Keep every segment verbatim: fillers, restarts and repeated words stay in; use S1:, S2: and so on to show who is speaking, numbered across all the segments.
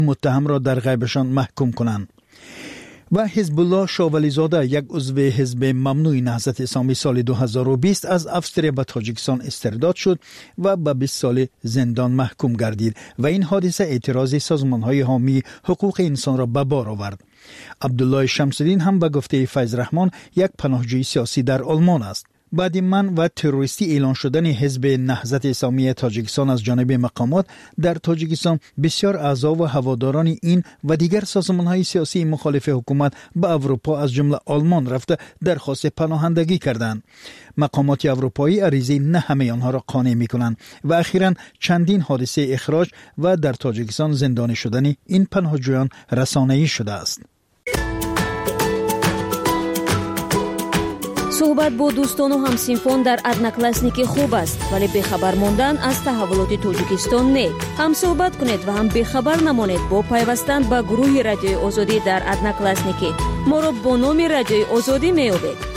S1: متهم را در غیبشان محکوم کنند. و حزب الله شاولیزاده، یک عضو حزب ممنوع نهضت اسلامی، سال دو هزار و بیست از افسر به تاجیکستان استرداد شد و به بیست سال زندان محکوم گردید و این حادثه اعتراض سازمان‌های حامی حقوق انسان را به بار آورد. عبدالله شمس‌الدین هم به گفته فیض رحمان یک پناهجوی سیاسی در آلمان است. بعد من و تروریستی اعلان شدن حزب نهضت اسلامی تاجیکستان از جانب مقامات در تاجیکستان، بسیار اعضا و هواداران این و دیگر سازمان‌های سیاسی مخالف حکومت به اروپا از جمله آلمان رفته درخواست پناهندگی کردند. مقامات اروپایی عریضه نه همه آنها را قانع می‌کنند و اخیراً چندین حادثه اخراج و در تاجیکستان زندانی شدن این پناهجویان رسانه‌ای شده است.
S2: صحبت با دوستان و همسینفون در ادناکلاسنیکی خوب است، ولی بخبر موندن از تحولات تاجیکستان نه. هم صحبت کنید و هم بخبر نمانید با پیوستن به گروه رادیوی آزادی در ادناکلاسنیکی. ما را با نام رادیوی آزادی می‌یابید.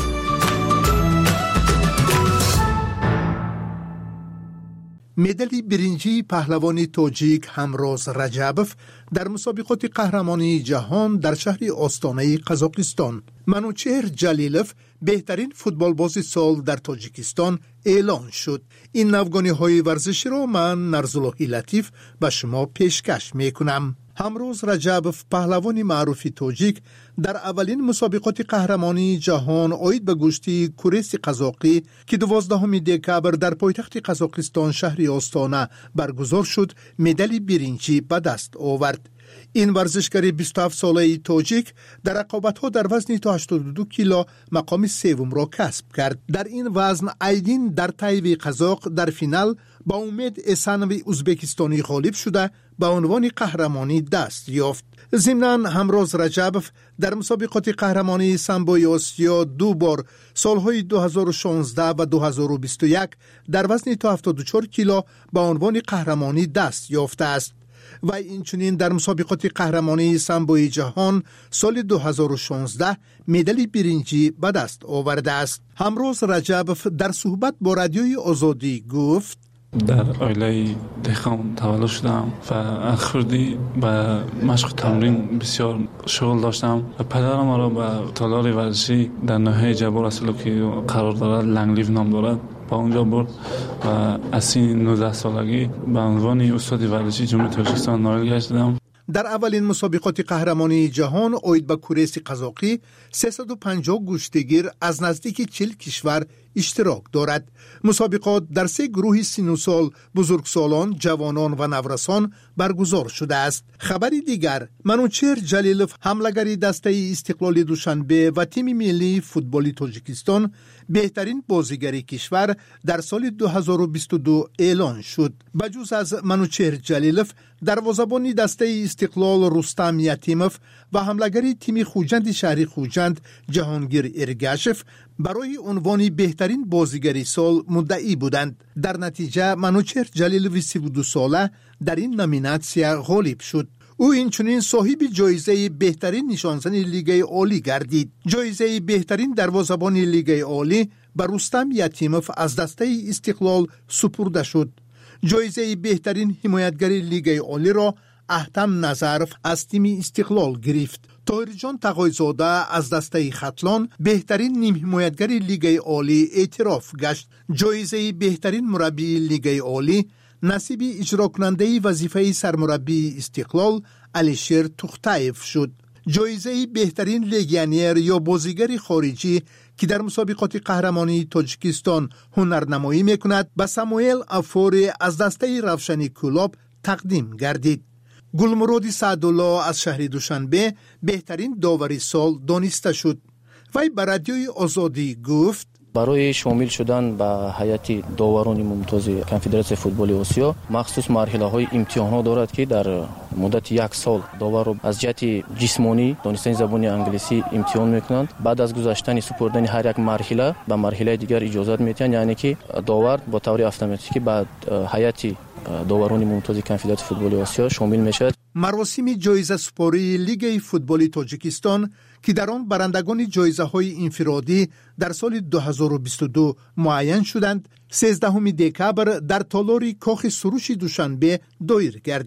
S3: مدال برنجی پهلوان تاجیک همروز رجبوف در مسابقات قهرمانی جهان در شهر آستانه قزاقستان، منوچهر جلیلوف بهترین فوتبالباز سال در تاجیکستان اعلان شد. این نوگانی‌های ورزشی را من نرزاللهی لطیف به شما پیشکش میکنم. همروز رجبوف پهلوان معروف تاجیک در اولین مسابقات قهرمانی جهان آید به گشتی کورس قزاقی که دوازدهم دکبر در پایتخت قزاقستان شهر آستانه برگزار شد، مدال برنجی به دست آورد. این ورزشکار بیست و هفت ساله تاجیک در رقابت‌ها در وزن تا هشتاد و دو کیلو مقام سوم را کسب کرد. در این وزن ایدین در طیف قزاق در فینال با امید اسنوی ازبکستانی غالب شده به عنوان قهرمانی دست یافت. ضمناً همروز رجبوف در مسابقات قهرمانی سامبوی آسیا دو بار سالهای دو هزار و شانزده و دو هزار و بیست و یک در وزن تا هفتاد و چهار کیلو به عنوان قهرمانی دست یافته است. و اینچنین در مسابقات قهرمانی سامبوی جهان سال دو هزار و شانزده مدال برنجی به دست آورده است. همروز رجبوف در صحبت با رادیوی آزادی گفت:
S4: در عائله دهقان تولد شدم و اخردی به مشق تمرین بسیار شغل داشتم و پدرم را به تالار ورزشی در ناحیه جبار اصلا که قرار دارد، لنگلیو نام دارد، با اونجا برد و از سن نوزده سالگی به عنوان استاد ورزشی جمهوری تاجیکستان نایل گشتم.
S3: در اولین مسابقات قهرمانی جهان آید به کورس قزاقی سیصد و پنجاه گشتگیر از نزدیک چهل کشور اشتراک دارد. مسابقات در سه گروه سن و سال، بزرگسالان، جوانان و نورسان برگزار شده است. خبری دیگر، منوچهر جلیلوف حمله‌گر دسته استقلال دوشنبه و تیم ملی فوتبال تاجیکستان بهترین بازیگر کشور در سال دو هزار و بیست و دو اعلان شد. بجز از منوچهر جلیلوف، دروازه‌بان دسته استقلال رستم یتیموف و حمله‌گر تیم خوجند شهری خوجند جهانگیر ارگاشف برای عنوان بهترین بازیگر سال مدعی بودند. در نتیجه منوچهر جلیلوف سی و دو ساله در این نامیناسیون غالب شد. او اینچنین صاحب جایزه بهترین نشانزن لیگ عالی گردید. جایزه بهترین دروازه‌بان لیگ عالی به رستم یتیموف از دسته استقلال سپرده شد. جایزه بهترین حمایتگر لیگ عالی را احتم نظرف از تیم استقلال گرفت. طاهر جان تقایزاده از دسته ختلان بهترین نیم حمایتگر لیگ عالی اعتراف گشت. جایزه بهترین مربی لیگ عالی نصیب اجرا کننده وظیفه سرمربی استقلال علیشیر توختایف شد. جایزه بهترین لگیونر یا بازیگر خارجی که در مسابقات قهرمانی تاجیکستان هنرنمایی میکند به ساموئل افوری از دسته روشنی کلاب تقدیم گردید. گلمرود سعدالله از شهر دوشنبه بهترین داوری سال دانسته شد. وی به رادیوی آزادی گفت:
S5: برای شامل شدن به هیئت داوران ممتاز کنفدراسیون فوتبال آسیا مخصوص مرحله‌های امتحان‌ها دارد که در مدت یک سال داور را از جهت جسمانی دانستن زبان انگلیسی امتحان می‌کنند. بعد از گذشتن سپردن هر یک مرحله به مرحله دیگر اجازت می‌دهند، یعنی که داور با طور اتوماتیکی بعد هیئت داوران ممتاز کنفدراسیون فوتبال آسیا شامل می‌شود.
S3: مراسم جایزه سپاری لیگ فوتبال تاجیکستان که در آن برندگان جایزه‌های انفرادی در سال دو هزار و بیست و دو معین شدند، سیزدهم دکبر در تالار کاخ سروش دوشنبه دایر گردید.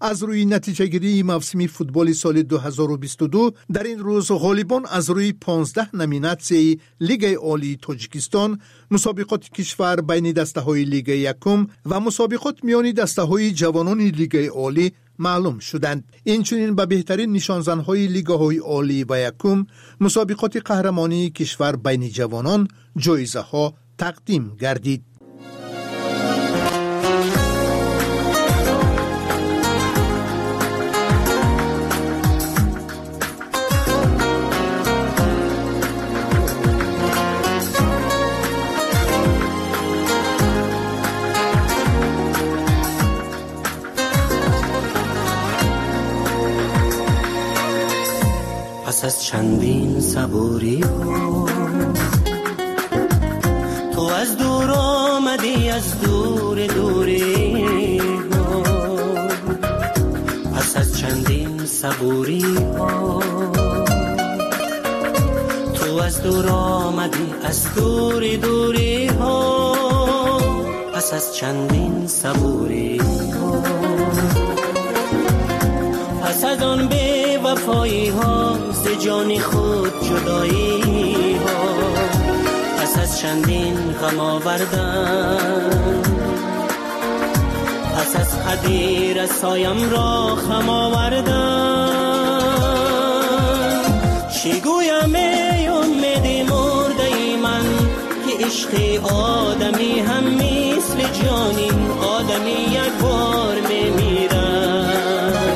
S3: از روی نتیجه گیری موسم فوتبال سال دو هزار و بیست و دو در این روز غالبان از روی پانزده نامیناسیون لیگ عالی تاجیکستان، مسابقات کشور بین دسته های لیگ یکم و مسابقات میان دسته های جوانان لیگ عالی معلوم شدند. این چنین به بهترین نشانزن‌های لیگ‌های عالی و یکم مسابقات قهرمانی کشور بین جوانان جایزه ها تقدیم گردید.
S6: پس از چندین صبوری ها تو از دور آمدی، از دور دوری ها. پس از چندین صبوری ها تو از دور آمدی، از دور دوری ها. پس از چندین صبوری ها، پس از آن بی وفایی ها، ز جان خود جدایی ها. پس از چندین غم آوردن، پس از قدیر سایم را خم آوردن. چی گویم ای امید مرده ای من که عشق آدمی هم مثل جانین آدمی یک بار میمیرد،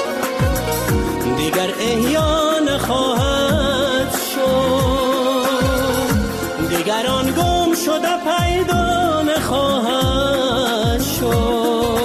S6: دیگر احیا نخواهد شد، دیگر آن گم شده پیدا نخواهد شد.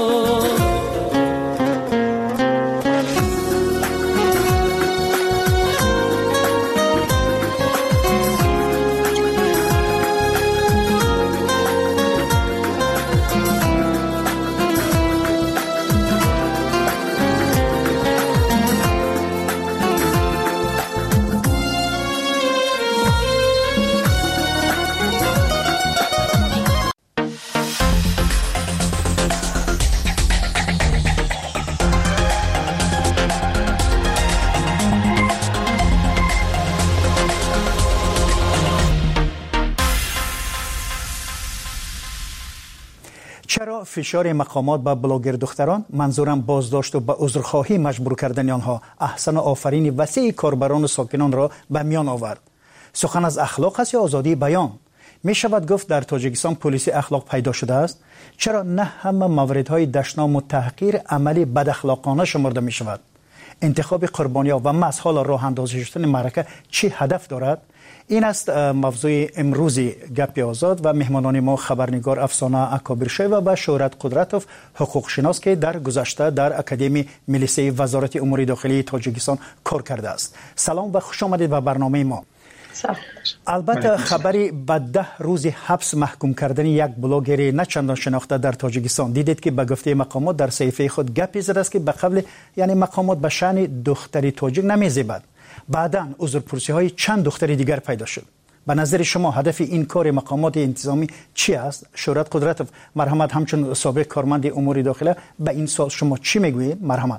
S1: چرا فشار مقامات به بلاگر دختران، منظورم بازداشت و به عذرخواهی مجبور کردن آنها، احسن آفرین وسیع کاربران و ساکنان را به میان آورد؟ سخن از اخلاق است یا آزادی بیان؟ می شود گفت در تاجیکستان پلیس اخلاق پیدا شده است؟ چرا نه همه موردهای دشنام و تحقیر عملی بد اخلاقانه شمرده می شود؟ انتخاب قربانی‌ها و مسحال راه اندازی شدن معرکه چی هدف دارد؟ این است موضوع امروزی گپ آزاد و مهمانان ما خبرنگار افسانه اکابرشیو و شهرت قدرتوف، حقوق شناس که در گذشته در اکادمی ملیسی وزارت امور داخلی تاجیکستان کار کرده است. سلام و خوش آمدید به برنامه ما.
S7: سلام.
S1: البته خبری به ده روز حبس محکوم کردن یک بلاگر نه چندان شناخته در تاجیکستان دیدید که به گفته مقامات در صحیفه خود گپی زده است که به قبل یعنی مقامات به شأن دختری تاجیک نمی‌زیبد. بعداً عذرپرسی های چند دختر دیگر پیدا شد. به نظر شما هدف این کار مقامات انتظامی چی است؟ شهرت قدرتوف، مرحمت، همچون سابق کارمند امور داخله به این سال شما چی میگویید؟ مرحمت.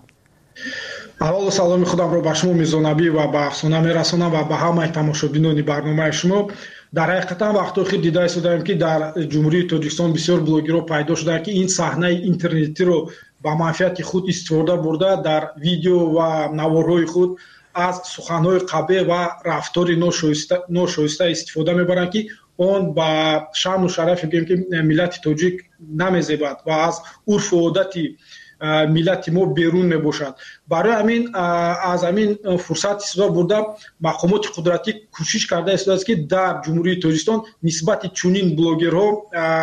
S8: اول سلام خودم رو به شما میزنابی و به افسانه میرسونم و به همه تماشابینان برنامه شما. در حقیقت وقتی اخیر دیده استودیم که در جمهوری تاجیکستان بسیار بلاگرها پیدا شده که این صحنه اینترنتی رو با منفعت خود استفاده برده در ویدیو و نوارهای خود از سخنهای قبیح و رفتار ناشایسته استفاده میبرند که اون با شان و شرف که ملت تاجیک نمیزیبد و از عرف و عادت ملت ما بیرون میباشد. برای همین از همین فرصت استفاده برده مقامات قدرتی کوشش کرده است که در جمهوری تاجیکستان نسبت چنین بلاگرها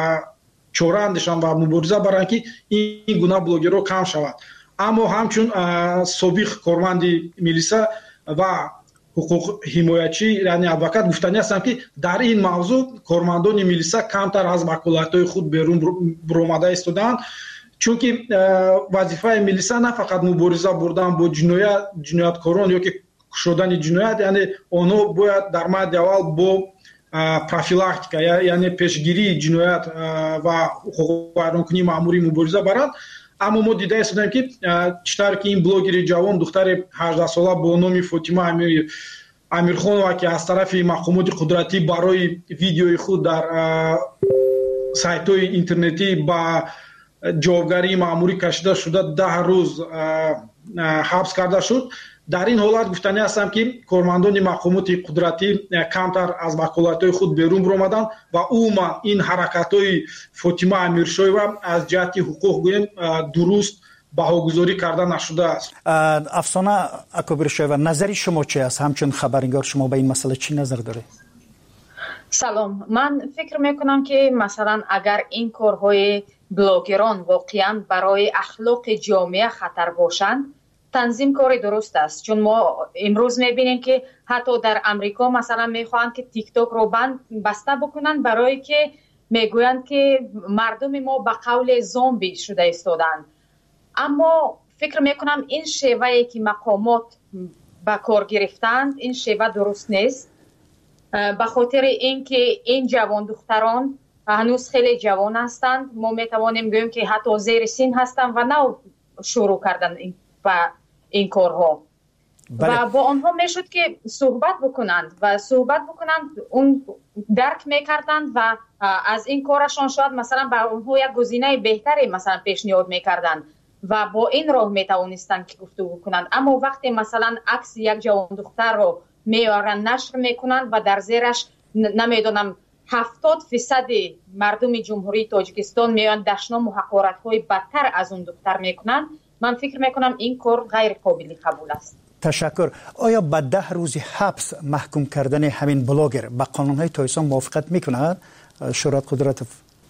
S8: چاره اندیشان و مبارزه برند که این گونه بلاگرها کم شود. اما همچون سابق کارمند ملیسا و حقوق حمایتچی یعنی ادوکات گفتنی هستند که در این موضوع کارمندان ملیسا کمتر از وکالت‌های خود بیرون برآمده ایستادند، چون که وظیفه ملیسا نه فقط مبارزه بردن با جنایت جنایتکاران یا که شدن جنایت، یعنی آنها باید در مورد اول با پروفیلاکتیکا یعنی پیشگیری جنایت و حقوق ویرانکنی مأموری مبارزه برند. اما ما دیده استودیم که چطور که این بلوگر جوان دختر هجده ساله با نام فاطمه امیر امیرخانова که از طرف مقامات قدرتی برای ویدیوی خود در سایت‌های اینترنتی با جوابگری مأموری کشیده شده ده روز حبس کرده شد. در این حالت گفتنی هستم که کارمندان مقامات قدرتی کمتر از وکالت‌های خود بیرون برآمدند و عموما این حرکت‌های فاطمه امیرشاهی از جهت حقوق گویم درست بهاگذاری کرده نشده است.
S1: افسانه اکبرشاهی، نظر شما چی است؟ همچون خبرنگار شما به این مسئله چی نظر داره؟
S7: سلام، من فکر میکنم که مثلا اگر این کارهای بلاگران واقعا برای اخلاق جامعه خطر باشند، تنظیم کار درست است. چون ما امروز میبینیم که حتی در امریکا مثلا میخواهند که تیک تاک رو بند بسته بکنن برای که میگویند که مردم ما به قول زامبی شده ایستادند. اما فکر میکنم این شیوهی که مقامات به کار گرفتند این شیوه درست نیست، به خاطر اینکه این جوان دختران هنوز خیلی جوان هستند. ما میتوانیم بگوییم که حتی زیر سن هستند و نو شروع کردن این و این کارها. بله. و با آنها میشد که صحبت بکنند و صحبت بکنند اون درک میکردند و از این کارشان شاید مثلا بر اونها یک گزینه بهتری مثلا پیشنهاد میکردند و با این راه میتوانستند که گفتگو کنند. اما وقتی مثلا عکس یک جوان دختر رو میارن نشر میکنند و در زیرش نمیدونم هفتاد فیصد مردم جمهوری تاجیکستان میان دشنام و حقارت های بدتر از اون دختر میکنند، من فکر میکنم این کار غیر قابل قبول است.
S1: تشکر. آیا با ده روز حبس محکوم کردن همین بلاگر با قانون های تایسان موافقت میکند شورای قدرت؟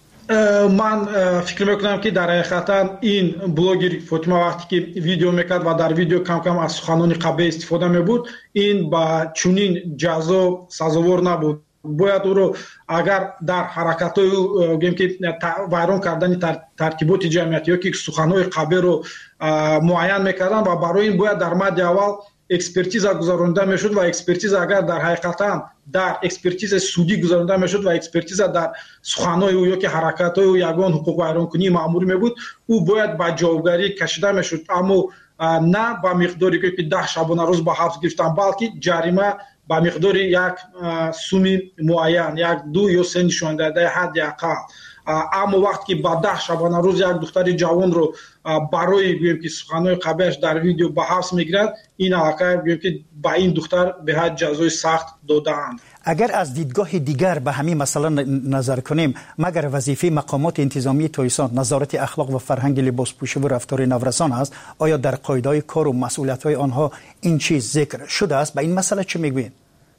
S8: من فکر میکنم که در حقیقت این بلاگر فاطمه وقتی که ویدیو میکرد و در ویدیو کم کم از سخنان قبیح استفاده میبود، این با چنین جزا سزاوار نبود. باید او رو اگر در حرکت‌های گیم که ویران کردن ترتیبات جمعیتی یا که سخنان قبیح رو معین میکردن و برای این باید در مد اول اکسپرتیز گذرانده میشد و اکسپرتیز اگر در حقیقتا در اکسپرتیز سودی گذرانده میشد و اکسپرتیز در سخنان او یا که حرکت‌های او یگان حقوق ویرانکنی مأمور میبود، او باید با جوابگری کشیده میشد. اما نه با مقداری که ده شبانه روز با حبس گرفتن، بلکه جریمه با مقدار یک سومی معین، یک دو یا سه نشان داده حد اقل. اما وقتی که با ده شبانه روز یک دختر جوان رو برای گویم که سخنان قبیحش در ویدیو با حبس میگیرد، این علاقه گویم که با این دختر به حد جزای سخت دادند.
S1: اگر از دیدگاه دیگر به همین مسئله نظر کنیم، مگر وظیفه مقامات انتظامی تویسان نظارت اخلاق و فرهنگ لباسپوشی و رفتار نورسان است؟ آیا در قاعده‌های کار و مسئولیت‌های آنها این چیز ذکر شده است؟ به این مسئله چه میگویید؟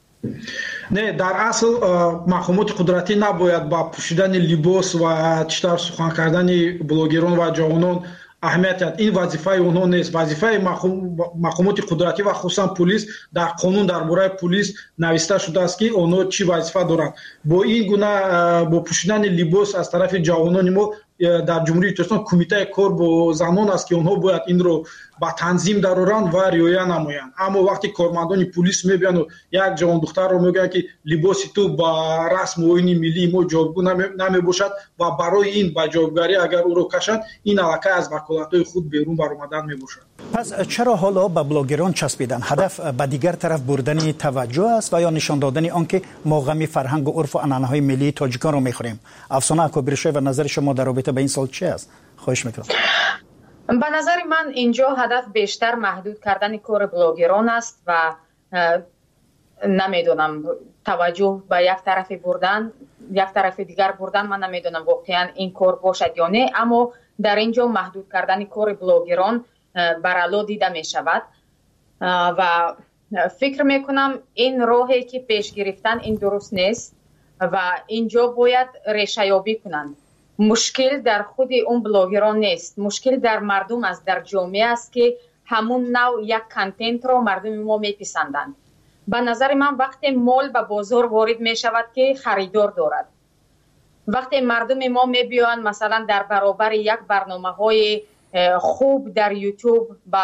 S8: نه، در اصل مقامات قدرتی نباید با پوشیدن لباس و چطور سخن کردن بلاگران و جوانان اهمیت دهد. این وظیفه اونها نیست. وظیفه مقامات قدرتی و خصوصا پلیس در قانون درباره پلیس نوشته شده است که اونها چی وظیفه دارند. با این گونه با پوشیدن لباس از طرف جوانان ما در جمهوری تاجیکستان کمیته کار با زنان است که اونها باید این رو با تنظیم درارند و رعایت نمایند. اما وقتی کارمندان پلیس میبینن و یک جوان دختر رو میگن که لباس تو با رسم و آیین ملی ما جوابگو نمی باشد و برای این با جوابگری اگر او رو کشند، این علاقه از وکالت‌های خود بیرون برآمدن میباشد.
S1: پس چرا حالا به بلاگران چسبیدن؟ هدف به دیگر طرف بردن توجه است و یا نشان دادن آنکه ما غم فرهنگ و عرف و عنعنه‌های ملی تاجیکان رو میخوریم؟ افسانه اکبرشاهی و نظر شما در رابطه به این سال چه است؟ خواهش میکنم.
S7: به نظر من اینجا هدف بیشتر محدود کردن کار بلاگران است و نمیدونم توجه به یک طرف بردن یک طرف دیگر بردن. من نمیدونم واقعا این کار باشد یا نه، اما در اینجا محدود کردن کار بلاگران برالا دیده می شود و فکر میکنم این راهی که پیش گرفتن این درست نیست و اینجا باید ریشه یابی کنند. مشکل در خود اون بلاگران نیست، مشکل در مردم است، در جامعه است که همون نوع یک کانتنت رو مردم ما میپسندند. به نظر من وقتی مال به بازار وارد می شود که خریدار دارد، وقتی مردم ما میبیان مثلا در برابر یک برنامه های خوب در یوتیوب، با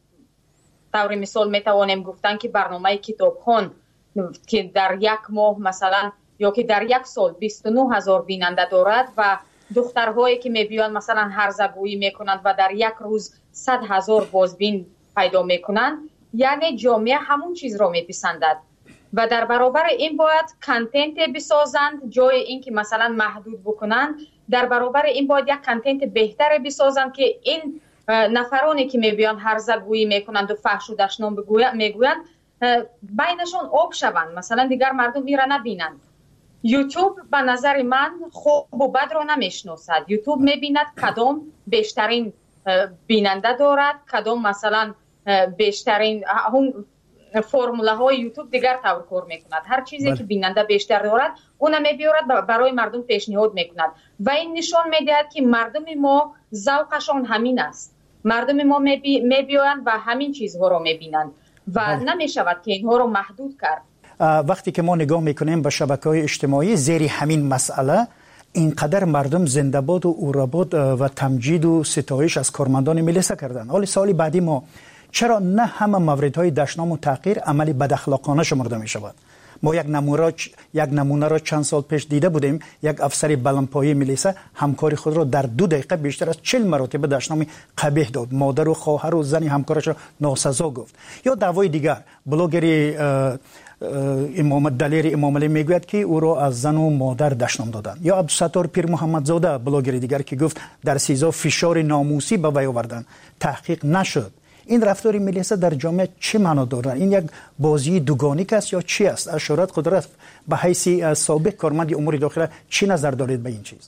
S7: طور مثال میتوانیم گفتن که برنامه کتابخوان که در یک ماه مثلا یا که در یک سال بیست و نه هزار بیننده دارد و دخترهایی که میبیان مثلا هرزگویی میکنند و در یک روز صد هزار بازبین پیدا میکنند، یعنی جامعه همون چیز رو میپسندد و در برابر این باید کانتنت بسازند. جای این که مثلا محدود بکنند، در برابر این باید یک کانتنت بهتر بسازند که این نفرانی که میبیان هرزگویی میکنند و فحش و دشنام میگویند بینشون آب شوند، مثلا دیگر مردم میره نبینند. یوتیوب به نظر من خوب و بد رو نمیشناسد. یوتیوب میبیند کدام بیشترین بیننده دارد، کدام مثلا بیشترین اون فرموله های یوتیوب دیگر طور کار میکند. هر چیزی بله. که بیننده بیشتر دارد اون میبیارد برای مردم پیشنهاد میکند و این نشان میدهد که مردم ما ذوقشان همین است. مردم ما میبیاند و همین چیزها رو میبینند و بله. نمیشود که اینها رو محدود کرد.
S1: وقتی که ما نگاه میکنیم به شبکه‌های اجتماعی زیر همین مسئله، اینقدر مردم زنده‌باد و اوراباد و تمجید و ستایش از کارمندان ملیسا کردن. حالی سال بعدی ما چرا نه همه موردهای دشنام و تحقیر عملی بداخلاقانه شمرده می شود؟ ما یک نمونه یک نمونه را چند سال پیش دیده بودیم. یک افسر بلندپایه ملیسا همکار خود را در دو دقیقه بیشتر از چهل مرتبه دشنام قبیح داد. مادر و خواهر و زن همکارش را ناسزا گفت. یا دعوای دیگر، بلاگری امام دلیر امام علی میگوید که او را از زن و مادر دشنام دادند. یا عبدالستار پیر محمد زاده بلاگر دیگر که گفت در سیزا فشار ناموسی به وی آوردند، تحقیق نشد. این رفتار ملیسا در جامعه چه معنا دارد؟ این یک بازی دوگانیک است یا چی است؟ از شورت قدرت به حیث سابق کارمند امور داخله چی نظر دارید به این چیز؟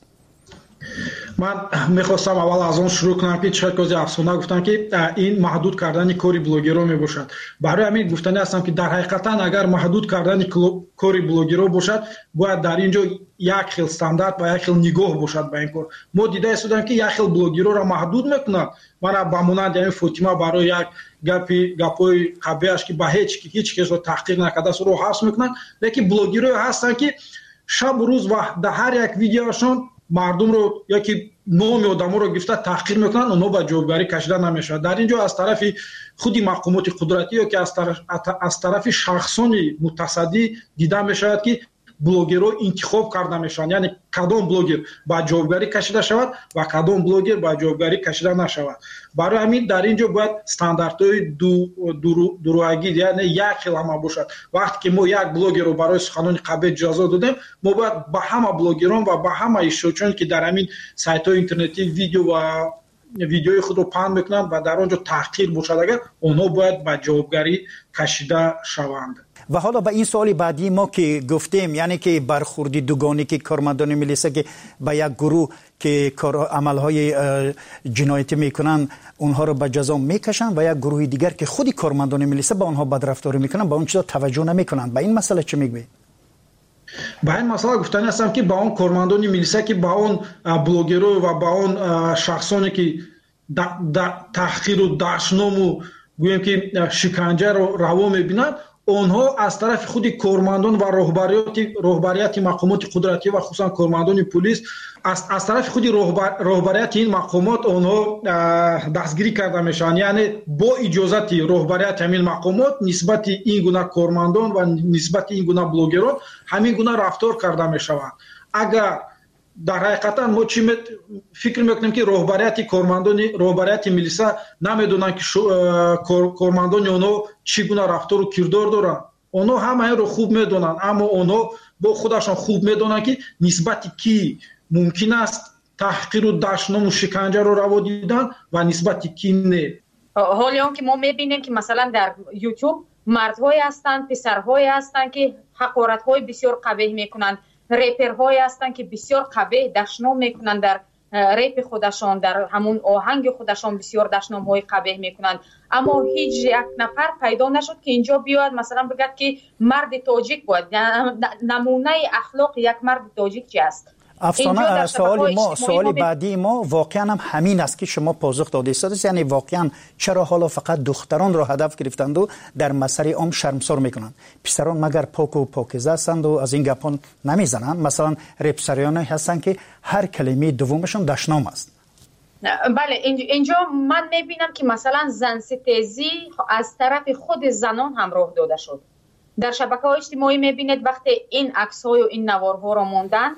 S8: من میخواستم اول از اون شروع کنم که چه کسی افسانه گفتن که این محدود کردن کاری بلاگرها میباشد. برای همین گفتنی هستم که در حقیقتا اگر محدود کردن کاری بلاگرها باشد، باید در اینجا یک خیل استاندارد و یک خیل نگاه باشد به این کار. ما دیده استودیم که یک خیل بلاگرها را محدود میکنند. من با مانند همین فاطمه برای یک گپی گپای قبیهش که به هیچ هیچ کس رو تحقیق نکرده است رو حبس میکنند. لیکن بلاگرها هستن که شب و روز و در هر یک ویدیوشون مردم رو یا که نام آدم‌ها رو گرفته تحقیر میکنن، اونها به جوابگاری کشیده نمیشه. در اینجا از طرف خودی مقامات قدرتی یا که از طرف از طرف شخصان متصدی دیده میشود که بلاگرها انتخاب کرده میشن، یعنی کدام بلاگر با جوابگاری کشیده شود و کدام بلاگر با جوابگاری کشیده نشود. برای همین در اینجا باید استانداردهای دو دو دروغی یعنی یک خیل همه باشد. وقتی که ما یک بلاگر رو برای سخنان قبیح اجازه دادیم، ما باید با همه بلاگران و با همه اشتراکچیان که در همین سایت‌های اینترنتی ویدیو و ویدیوی خود رو پهن میکنند و در آنجا تحقیر باشد، اگر اونها باید با جوابگاری کشیده شوند.
S1: و حالا به این سوالی بعدی ما که گفتیم، یعنی که برخوردی دوگانی که کارمندان ملیسا که به یک گروه که عملهای جنایتی میکنن اونها رو به جزا میکشن و یک گروه دیگر که خودی کارمندان ملیسا با اونها بدرفتاری میکنن با اون چیزا توجه نمیکنن. به این مسئله چه میگوید؟
S8: با این مسئله گفتنی هستم که با اون کارمندان ملیسا که با اون بلاگرها و با اون شخصانی که تحقیر و دشنام و گویم که شکنجه رو روا میبینند، اونها از طرف خود کارمندان و رهبریات رهبریت مقامات قدرتی و خصوصا کارمندان پلیس از از طرف خود رهبر رهبریت این مقامات اونها دستگیری کرده میشن، یعنی با اجازت رهبریت همین مقامات نسبت این گونه کارمندان و نسبت این گونه بلاگران همین گونه رفتار کرده میشوند. اگر در حقیقتا ما چی فکر میکنیم که رهبریت کارمندان رهبریت ملیسا نمیدونن که کارمندان اونها چگونه رفتار و کردار دارن. اونها همه رو خوب میدونن، اما اونها با خودشان خوب میدونن که نسبت کی ممکن است تحقیر و دشنام و شکنجه رو روا دیدن و نسبت کی نه.
S7: حالا اون که ما میبینیم که مثلا در یوتیوب مردهایی هستند، پسرهایی هستند که حقارت‌های بسیار قبیح میکنند، ریپرهایی هستند که بسیار قبیح دشنام میکنند، در ریپ خودشان در همون آهنگ خودشان بسیار دشنام‌های قبیح میکنند، اما هیچ یک نفر پیدا نشد که اینجا بیاد مثلا بگد که مرد تاجیک بود. نمونه اخلاق یک مرد تاجیک چی است؟
S1: افسانه سوال ما سوال بعدی ما واقعا هم همین است که شما پاسخ داده است، یعنی واقعا چرا حالا فقط دختران را هدف گرفتند و در مسیر عام شرمسار میکنند؟ پسران مگر پاک و پاکیزه هستند و از این گپان نمیزنند؟ مثلا رپسریان هستند که هر کلمه دومشون دشنام است.
S7: بله، اینجا من میبینم که مثلا زن ستیزی از طرف خود زنان هم راه داده شد. در شبکه‌های اجتماعی میبینید وقتی این عکس‌های و این نوارها را موندن،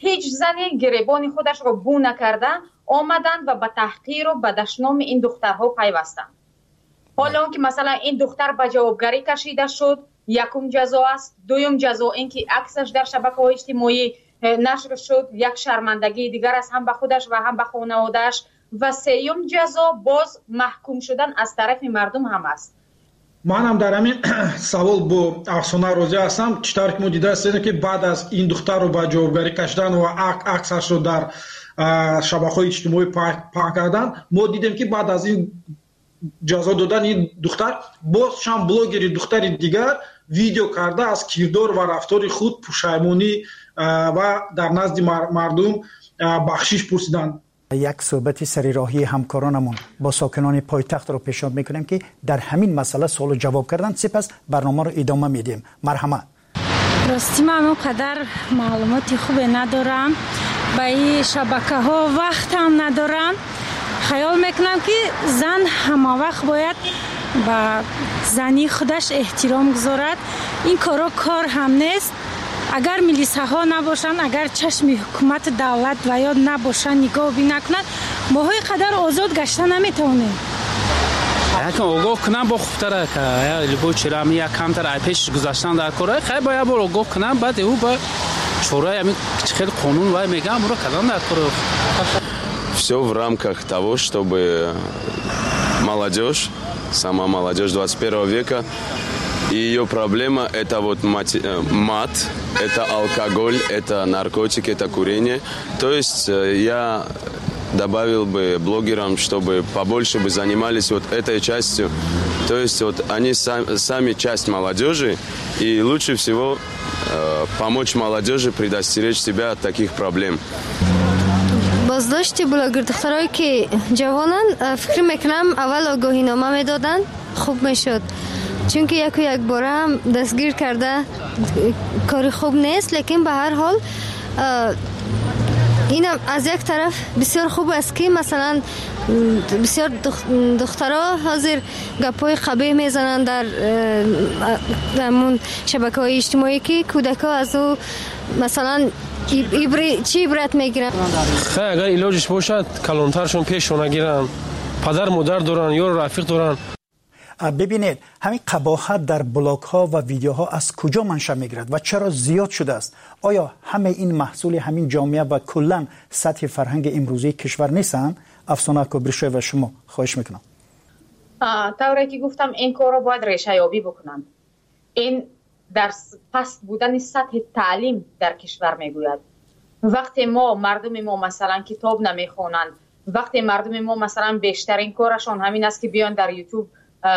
S7: هیچ زنی گریبان خودش را بو نکرده آمدند و به تحقیر و بدشنام این دخترها پیوستند. حالا که مثلا این دختر به جوابگری کشیده شد، یکم جزا است. دوم جزا این که عکسش در شبکه‌های اجتماعی نشر شد، یک شرمندگی دیگر است هم به خودش و هم به خانواده‌اش. و سوم جزا باز محکوم شدن از طرف مردم هم است.
S8: من هم در همین سوال با افسانه راضی هستم. چطور که ما دیده هستیم که بعد از این دختر رو به جوابگری کشیدن و عکسش رو در شبکه‌های اجتماعی پاک کردن، ما دیدیم که بعد از این جزا دادن این دختر باز هم بلاگری دختر دیگر ویدیو کرده از کردار و رفتار خود پشیمانی و در نزد مردم بخشش پرسیدن.
S1: یک صحبت سریراهی همکارانمون با ساکنان پایتخت رو پیشنهاد میکنیم که در همین مسئله سوال و جواب کردن. سپس برنامه رو ادامه میدیم. مرحمت.
S9: راستی من اونقدر معلومات خوبی ندارم، با این شبکه ها وقت هم ندارم. خیال میکنم که زن همه وقت باید با زنی خودش احترام گذارد. این کارا کار هم نیست. اگر میلیسه ها نباشن، اگر چشم حکومت دولت و یا نباشن نگاه بی نکنند، ما های قدر آزاد گشته نمیتونیم.
S10: یکم آگاه کنم با خوبتره که یا بو چرا می یک کمتر ای پیش گذاشتن در کارهای خیلی باید با آگاه کنم، بعد او با چورای همین خیلی قانون وای میگم رو کدام در کار.
S11: Все в рамках того, чтобы молодежь, сама молодежь двадцать первого века, и ее проблема это вот мат, это алкоголь, это наркотики, это курение. То есть я добавил бы блогерам, чтобы побольше бы занимались вот этой частью. То есть вот они сами, сами часть молодежи, и лучше всего э, помочь молодежи предостеречь себя от таких проблем.
S12: بازداشت بلاگر دخترایی که جوانن فکر میکنم اول آگاهی نامه میدادن خوب میشد، چون که یک و یک باره هم دستگیر کرده کاری خوب نیست. لیکن به هر حال اینم از یک طرف بسیار خوب است که مثلا بسیار دخترها حاضر گپای قبیح میزنن در همون شبکه‌های اجتماعی که کودک‌ها از او مثلا ایبری چی عبرت میگیرن.
S13: خیلی اگر علاجش باشد کلانترشون پیشون نگیرن، پدر مادر دارن یا رفیق دارن.
S1: ببینید همین قباحت در بلاگ ها و ویدیوها از کجا منشأ میگیرد و چرا زیاد شده است؟ آیا همه این محصول همین جامعه و کلا سطح فرهنگ امروزی کشور نیستن؟ افسانه کبریشوی و شما خواهش میکنم.
S7: طوری که گفتم این کار رو باید ریشه یابی بکنن. این در پست بودن سطح تعلیم در کشور میگوید. وقتی ما مردم ما مثلا کتاب نمیخونن، وقتی مردم ما مثلا بیشترین کارشان همین است که بیان در یوتیوب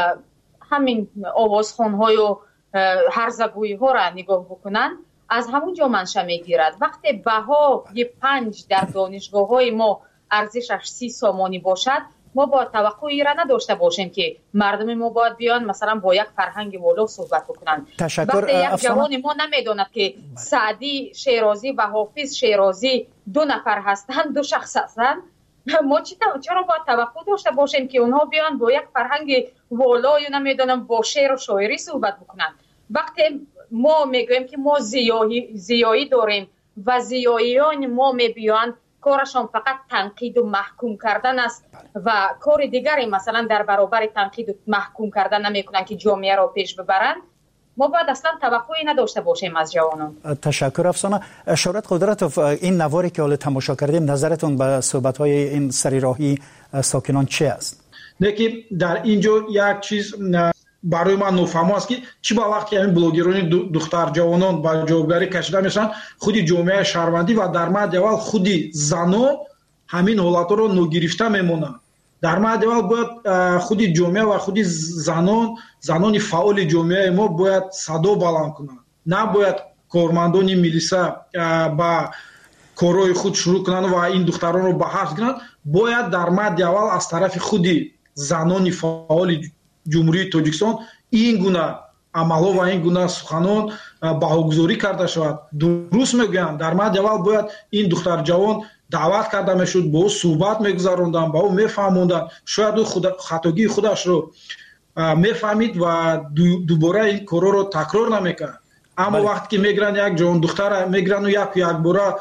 S7: همین آوازخوان‌های و هرزگویی ها را نگاه بکنن، از همونجا منشأ میگیرد. وقتی بهای پنج در دانشگاه های ما ارزشش سی سامانی باشد، ما با توقعی را نداشته باشیم که مردم ما باید بیان مثلا با یک فرهنگ بالا صحبت بکنن.
S1: تشکر.
S7: وقتی یک جوان ما نمیداند که سعدی شیرازی و حافظ شیرازی دو نفر هستند، دو شخص هستند، ما چرا باید توقع داشته باشیم که اونها بیان با یک فرهنگ والا یا نمیدونم با شعر و شاعری صحبت بکنن؟ وقتی ما میگویم که ما زیایی زیایی داریم و زیاییان ما میبیان کارشان فقط تنقید و محکوم کردن است و کار دیگری مثلا در برابر تنقید و محکوم کردن نمیکنن که جامعه را پیش ببرند، ما باید اصلا توقعی نداشته باشیم از جوانان.
S1: تشکر افسانه. شهرت قدرتوف، این نواری که حالا تماشا کردیم نظرتون به صحبت‌های این سریراهی ساکنان چی است؟
S8: نه که در اینجا یک چیز برای من نفهم است که چی با وقتی همین بلاگران دختر جوانان با جوابگری کشیده میشن، خودی جامعه شهروندی و در مد اول خودی زنان همین حالات رو نگرفته میمونن. در مد اول باید خودی جامعه و خودی زنان زنان فعال جامعه ما باید صدا بلند کنند، نه باید کارمندان میلیسا با کارهای خود شروع کنند و این دختران رو به حبس گیرند. باید در مد اول از طرف خودی زنان فعال جمهوری تاجیکستان این گونه عملها و این گونه سخنان بهاگذاری کرده شود. درست میگویم در مد اول باید این دختر جوان دعوت کرده میشد، با او صحبت میگذراندن، با او میفهموندن، شاید او خود خطاگی خودش رو میفهمید و دوباره این کارا رو تکرار نمیکرد. اما وقتی که میگیرن یک جوان دختر میگیرن و یک یک بار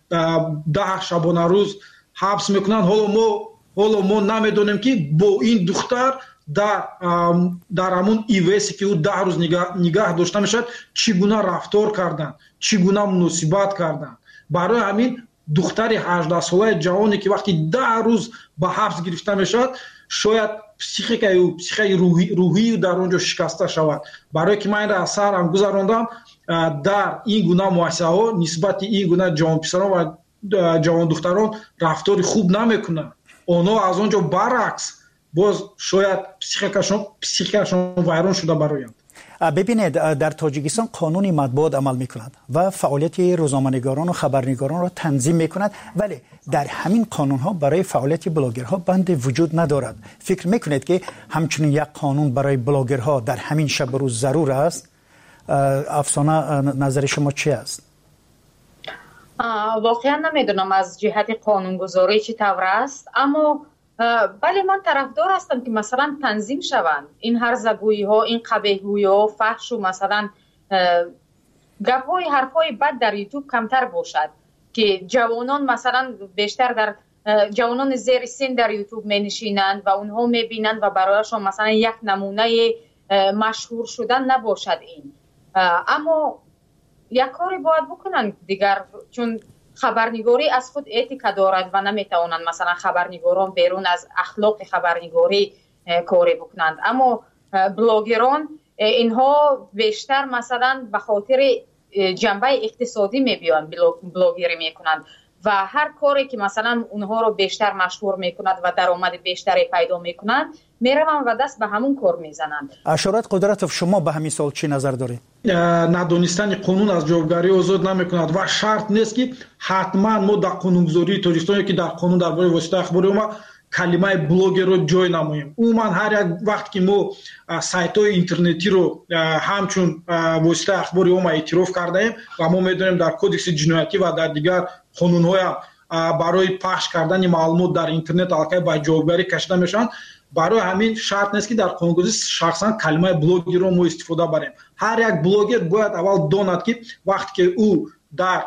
S8: ده شبانه روز حبس میکنند. حالا ما حالا ما نمیدونیم که با این دختر در در همون ایویسی که او ده روز نگاه, نگاه داشته میشد چگونه رفتار کردند، چگونه مناسبت کردند. برای همین دختر هجده ساله جوانی که وقتی ده روز به حبس گرفته میشد شاید پسیخیکای او پسیخی روحی روحی در اونجا شکسته شود. برای که من را سرم گذراندم در این گونه مؤسسه ها نسبت این گونه جوان پسران و جوان دختران رفتار خوب نمیکنند. اونا از اونجا برعکس باز شاید پسیخیکشون پسیخیکشون ویران شده برایم.
S1: ببینید در تاجیکستان قانون مطبوعات عمل میکند و فعالیت روزنامه‌نگاران و خبرنگاران را تنظیم میکند، ولی در همین قانون ها برای فعالیت بلاگرها بند وجود ندارد. فکر میکنید که همچنین یک قانون برای بلاگرها در همین شب و روز ضرور است؟ افسانه نظر شما چی است؟
S7: واقعا نمیدونم از جهت قانونگذاری چی طور است، اما بله من طرفدار هستم که مثلا تنظیم شوند این هرزگویی ها، این قبیحگویی ها، فحش و مثلا گپ های حرف های بد در یوتیوب کمتر باشد که جوانان مثلا بیشتر در جوانان زیر سن در یوتیوب می نشینند و اونها می بینند و برایشان مثلا یک نمونه مشهور شدن نباشد این. اما یک کاری باید بکنن دیگر، چون خبرنگاری از خود اتیکا دارد و نمیتوانند مثلا خبرنگاران بیرون از اخلاق خبرنگاری کاری بکنند. اما بلاگران اینها بیشتر مثلا به خاطر جنبه اقتصادی میبیان بلاگری میکنند و هر کاری که مثلا اونها رو بیشتر مشهور میکند و درآمد بیشتری پیدا میکنند میروند و دست به همون کار میزنند.
S1: اشارت قدرتوف، شما به همین سوال چی نظر دارید؟
S8: ندانستن قانون از جوابگاری آزاد نمیکند و شرط نیست که حتما ما در قانونگذاری تاجیکستان که در قانون درباره واسطه اخباری ما کلمه بلاگر رو جای نماییم. عموما هر یک وقت که ما سایت های اینترنتی رو همچون واسطه اخباری ما اعتراف کرده ایم و ما میدونیم در کدکس جنایتی و در دیگر قانون های برای پخش کردن معلومات در اینترنت علاقه به جوابگاری کشیده میشن، برای همین شرط نیست که در قانونگذاری شخصا کلمه بلاگر رو ما استفاده بریم. هر یک بلاگر باید اول داند که وقتی که او در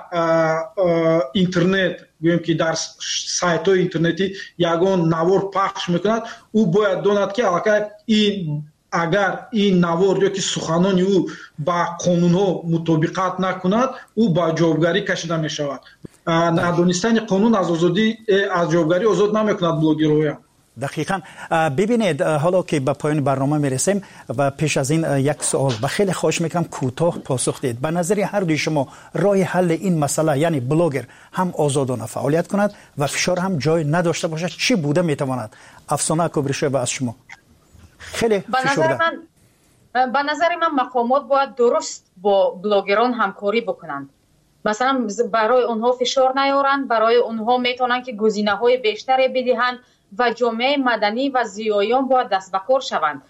S8: اینترنت گویم که در سایت های اینترنتی یگان نوار پخش میکند، او باید داند که این اگر این نوار یا که سخنان او با قانون ها مطابقت نکند او با جوابگاری کشیده می شود. ندانستن قانون از آزادی از جوابگاری آزاد نمیکند بلاگرها.
S1: دقیقاً. ببینید حالا که به پایان برنامه میرسیم و پیش از این یک سوال و خیلی خواهش میکنم کوتاه پاسخ دهید. به نظر هر دوی شما راه حل این مسئله، یعنی بلاگر هم آزادانه فعالیت کند و فشار هم جای نداشته باشد، چی بوده میتواند؟ افسانه کبریشوی از شما. خیلی فشرده.
S7: به نظر من مقامات باید درست با بلاگران همکاری بکنند. مثلا برای اونها فشار نیارند، برای اونها میتونن که گزینه‌های بیشتری بدهند و جامعه مدنی و زیایان باید دست به کار شوند.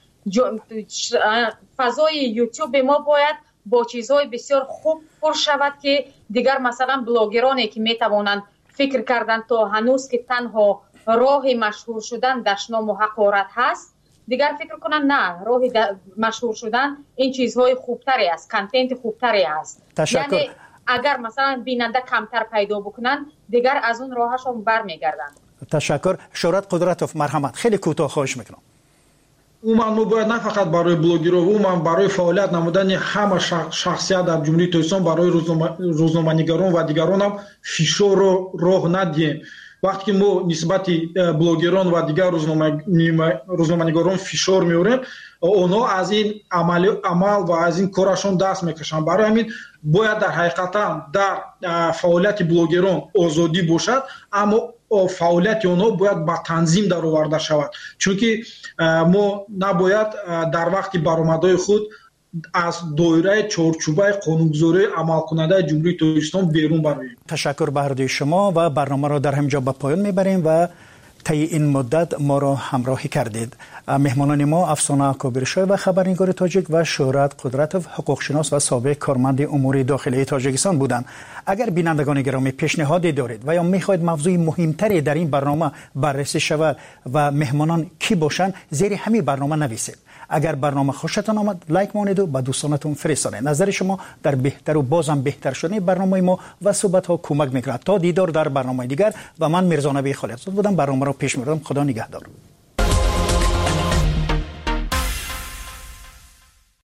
S7: فضای یوتیوب ما باید با چیزهای بسیار خوب پر شود که دیگر مثلا بلاگرانی که میتوانند فکر کردن تا هنوز که تنها راه مشهور شدن دشنام و حقارت هست، دیگر فکر کنن نه، راه مشهور شدن این چیزهای خوبتری است، کانتنت خوبتری است.
S1: تشکر.
S7: یعنی اگر مثلا بیننده کمتر پیدا بکنن دیگر از اون راهشون برمیگردن.
S1: تشکر. شورت قدرتوف، مرحمت. خیلی کوتاه خواهش میکنم.
S8: عموما ما باید نه فقط برای بلاگرها، عموما برای فعالیت نمودن همه شخصیت در جمهوری تاجیکستان برای روزنامه‌نگاران و دیگران هم فشار رو راه ندیم. وقتی که ما نسبت بلاگران و دیگر روزنامه‌نگاران فشار میاریم، اونا از این عمل عمل و از این کارشون دست میکشن. برای همین باید در حقیقتا در فعالیت بلاگران آزادی باشد، اما فعالیت اونها باید با تنظیم در آورده شود، چون که ما نباید در وقت برآمدهای خود از دایره چارچوبه قانونگذاری عمل کننده جمهوری تاجیکستان بیرون برویم.
S1: تشکر به هر دوی شما و برنامه را در همینجا به پایان میبریم و طی این مدت ما را همراهی کردید. مهمانان ما افسانه کبریشوی و خبرنگار تاجیک و شهرت قدرتوف، حقوقشناس و سابق کارمند امور داخلی تاجیکستان بودند. اگر بینندگان گرامی پیشنهادی دارید و یا میخواهید موضوع مهمتری در این برنامه بررسی شود و مهمانان کی باشند، زیر همین برنامه نویسید. اگر برنامه خوشتان آمد لایک مانید و به دوستانتون فرستانید. نظر شما در بهتر و بازم بهتر شدن برنامه ما و صحبت ها کمک میکند. تا دیدار در برنامه دیگر و من میرزا نبی خالقزاد بودم، برنامه را پیش میبرم. خدا نگهدار.